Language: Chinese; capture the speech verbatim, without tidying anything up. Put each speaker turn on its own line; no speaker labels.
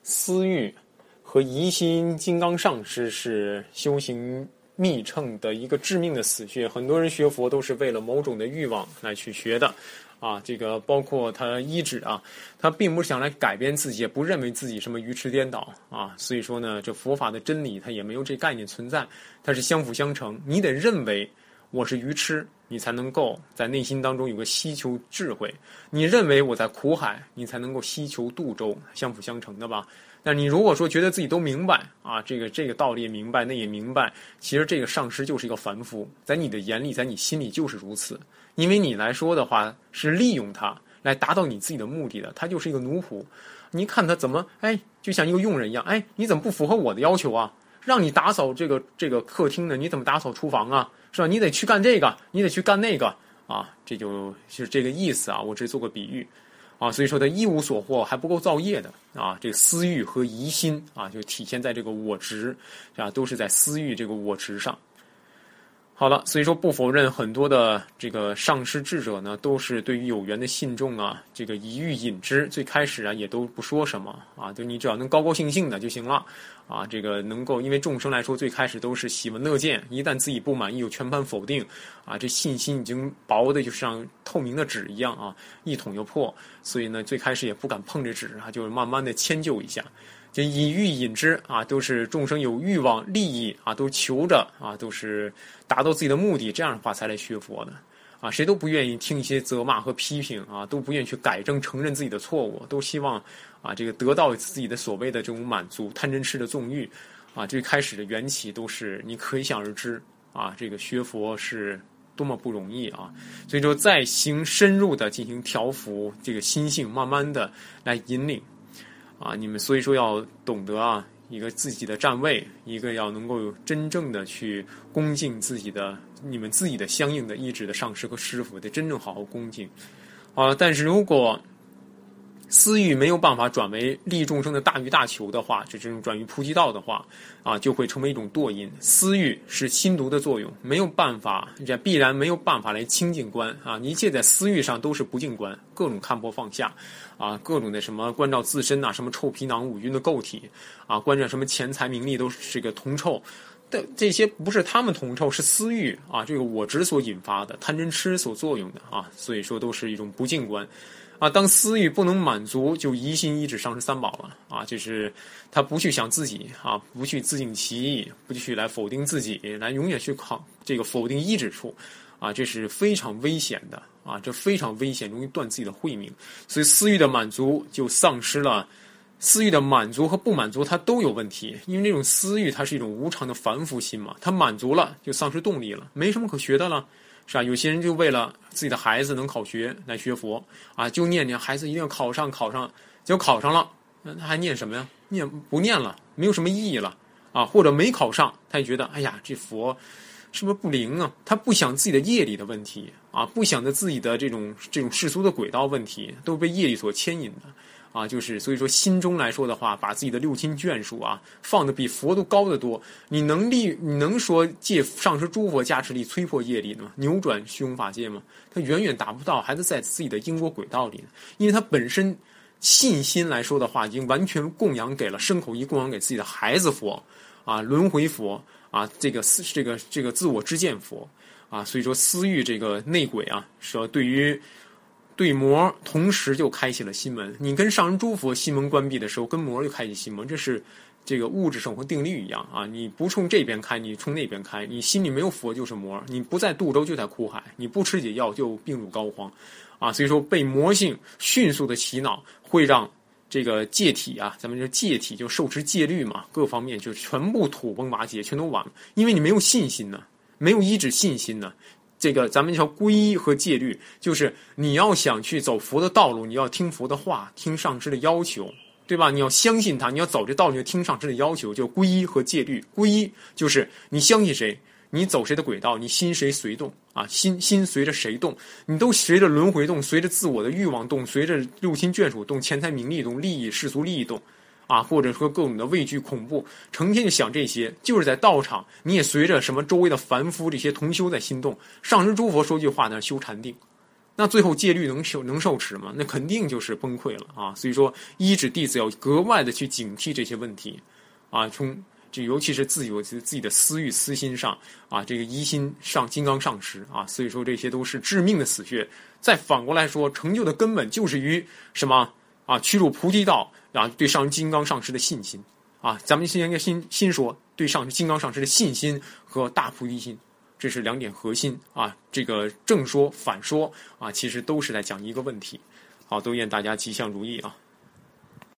私欲和疑心金刚上师是修行密乘的一个致命的死穴。很多人学佛都是为了某种的欲望来去学的啊，这个包括他依止啊，他并不是想来改变自己，也不认为自己什么愚痴颠倒啊，所以说呢，这佛法的真理它也没有这概念存在，它是相辅相成。你得认为我是愚痴，你才能够在内心当中有个希求智慧；你认为我在苦海，你才能够希求渡舟，相辅相成的吧。但你如果说觉得自己都明白啊，这个这个道理也明白，那也明白，其实这个上师就是一个凡夫，在你的眼里，在你心里就是如此。因为你来说的话，是利用他来达到你自己的目的的，他就是一个奴仆。你看他怎么，哎，就像一个佣人一样，哎，你怎么不符合我的要求啊？让你打扫这个这个客厅呢，你怎么打扫厨房啊？是吧？你得去干这个，你得去干那个啊，这就是这个意思啊。我只是做个比喻啊，所以说他一无所获，还不够造业的啊。这个私欲和疑心啊，就体现在这个我执啊，都是在私欲这个我执上。好了，所以说不否认很多的这个上师智者呢，都是对于有缘的信众啊，这个一欲引之，最开始啊也都不说什么啊，就你只要能高高兴兴的就行了啊。这个能够，因为众生来说，最开始都是喜闻乐见，一旦自己不满意，又全盘否定啊，这信心已经薄的就像透明的纸一样啊，一捅就破，所以呢，最开始也不敢碰这纸啊，就是慢慢的迁就一下。这以欲引之啊，都是众生有欲望、利益啊，都求着啊，都是达到自己的目的，这样的话才来学佛的啊。谁都不愿意听一些责骂和批评啊，都不愿意去改正、承认自己的错误，都希望啊，这个得到自己的所谓的这种满足，贪嗔痴的纵欲啊。最开始的缘起都是你可想而知啊，这个学佛是多么不容易啊。所以说，再行深入的进行调伏这个心性，慢慢的来引领。啊，你们所以说要懂得啊，一个自己的站位，一个要能够真正的去恭敬自己的你们自己的相应的意志的上师和师傅，得真正好好恭敬啊。但是如果私欲没有办法转为利众生的大欲大求的话，就这种转于菩提道的话啊，就会成为一种堕因。私欲是心毒的作用，没有办法，这必然没有办法来清净观啊。一切在私欲上都是不净观，各种看破放下啊，各种的什么关照自身呐、啊，什么臭皮囊五蕴的垢体啊，关照什么钱财名利都是这个铜臭。的这些不是他们铜臭，是私欲啊，这个我执所引发的贪嗔痴所作用的啊，所以说都是一种不净观。啊，当私欲不能满足，就疑心依止上师三宝了啊！就是他不去想自己啊，不去自净其意，不去来否定自己，来永远去靠这个否定依止处啊，这是非常危险的啊！这非常危险，容易断自己的慧命。所以私欲的满足就丧失了，私欲的满足和不满足它都有问题，因为这种私欲它是一种无常的凡夫心嘛，它满足了就丧失动力了，没什么可学的了。是吧？有些人就为了自己的孩子能考学来学佛啊，就念念孩子一定要考上，考上，结果考上了，那还念什么呀？念不念了，没有什么意义了啊！或者没考上，他也觉得，哎呀，这佛是不是不灵啊？他不想自己的业力的问题啊，不想着自己的这种这种世俗的轨道问题，都被业力所牵引的。啊，就是所以说心中来说的话，把自己的六亲眷属啊放的比佛都高得多。你能力，你能说借上师诸佛加持力摧破业力吗？扭转虚空法界吗？他远远达不到，还是在自己的因果轨道里呢。因为他本身信心来说的话，已经完全供养给了身口意，供养给自己的孩子佛啊，轮回佛啊，这个这个这个自我知见佛啊，所以说私欲这个内鬼啊，说对于。对魔同时就开启了心门，你跟上人诸佛心门关闭的时候，跟魔就开启心门，这是这个物质生活定律一样啊！你不冲这边开，你冲那边开，你心里没有佛就是魔，你不在渡舟就在苦海，你不吃解药就病入膏肓啊！所以说被魔性迅速的洗脑，会让这个戒体啊，咱们这戒体就受持戒律嘛，各方面就全部土崩瓦解，全都完了，因为你没有信心呢，没有依止信心呢。这个咱们叫皈依和戒律，就是你要想去走佛的道路，你要听佛的话，听上师的要求，对吧？你要相信他，你要走这道路，就听上师的要求，就皈依和戒律。皈依就是你相信谁，你走谁的轨道，你心谁随动啊，心心随着谁动，你都随着轮回动，随着自我的欲望动，随着六亲眷属动，钱财名利动，利益世俗利益动。啊，或者说各种的畏惧恐怖，成天就想这些，就是在道场，你也随着什么周围的凡夫这些同修在心动。上师诸佛说句话呢，修禅定， 那最后戒律能受能受持吗？那肯定就是崩溃了啊！所以说，依止弟子要格外的去警惕这些问题啊，从这尤其是自有自己的私欲私心上啊，这个疑心上金刚上师啊，所以说这些都是致命的死穴。再反过来说，成就的根本就是于什么啊？屈辱菩提道啊，对上金刚上师的信心啊，咱们先先先说对上金刚上师的信心和大菩提心。这是两点核心啊，这个正说反说啊，其实都是在讲一个问题。好，都愿大家吉祥如意啊。